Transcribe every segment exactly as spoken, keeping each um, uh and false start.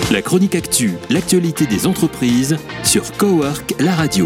La chronique actu, l'actualité des entreprises sur Cowork, la radio.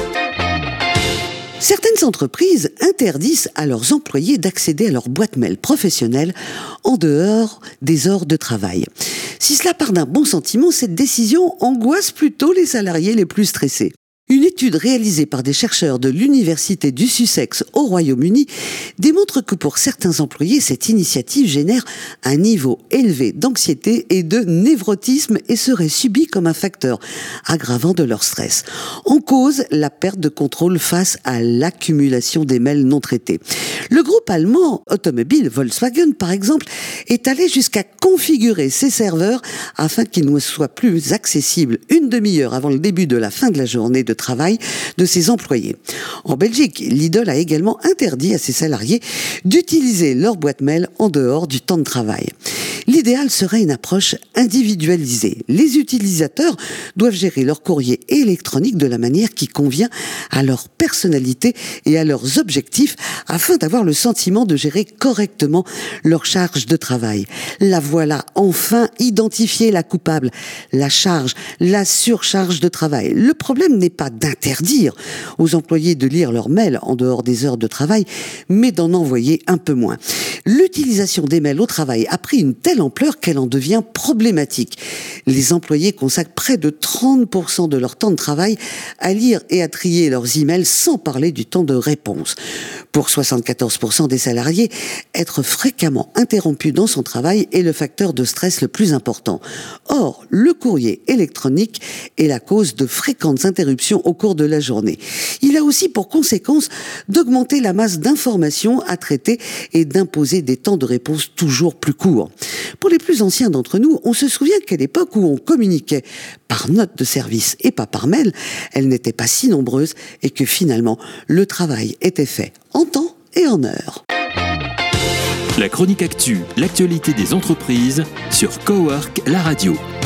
Certaines entreprises interdisent à leurs employés d'accéder à leur boîte mail professionnelle en dehors des heures de travail. Si cela part d'un bon sentiment, cette décision angoisse plutôt les salariés les plus stressés. Une étude réalisée par des chercheurs de l'Université du Sussex au Royaume-Uni démontre que pour certains employés, cette initiative génère un niveau élevé d'anxiété et de névrotisme et serait subie comme un facteur aggravant de leur stress. En cause, la perte de contrôle face à l'accumulation des mails non traités. Le groupe allemand automobile Volkswagen, par exemple, est allé jusqu'à configurer ses serveurs afin qu'ils ne soient plus accessibles une demi-heure avant le début de la fin de la journée de travail de ses employés. En Belgique, Lidl a également interdit à ses salariés d'utiliser leur boîte mail en dehors du temps de travail. L'idéal serait une approche individualisée. Les utilisateurs doivent gérer leur courrier électronique de la manière qui convient à leur personnalité et à leurs objectifs afin d'avoir le sentiment de gérer correctement leur charge de travail. La voilà enfin identifiée, la coupable, la charge, la surcharge de travail. Le problème n'est pas d'interdire aux employés de lire leurs mails en dehors des heures de travail, mais d'en envoyer un peu moins. L'utilisation des mails au travail a pris une telle ampleur qu'elle en devient problématique. Les employés consacrent près de trente pour cent de leur temps de travail à lire et à trier leurs emails sans parler du temps de réponse. Pour soixante-quatorze pour cent des salariés, être fréquemment interrompu dans son travail est le facteur de stress le plus important. Or, le courrier électronique est la cause de fréquentes interruptions au cours de la journée. Il a aussi pour conséquence d'augmenter la masse d'informations à traiter et d'imposer des temps de réponse toujours plus courts. Pour les plus anciens d'entre nous, on se souvient qu'à l'époque où on communiquait par note de service et pas par mail, elles n'étaient pas si nombreuses et que finalement, le travail était fait en temps et en heure. La chronique actu, l'actualité des entreprises sur Cowork, la radio.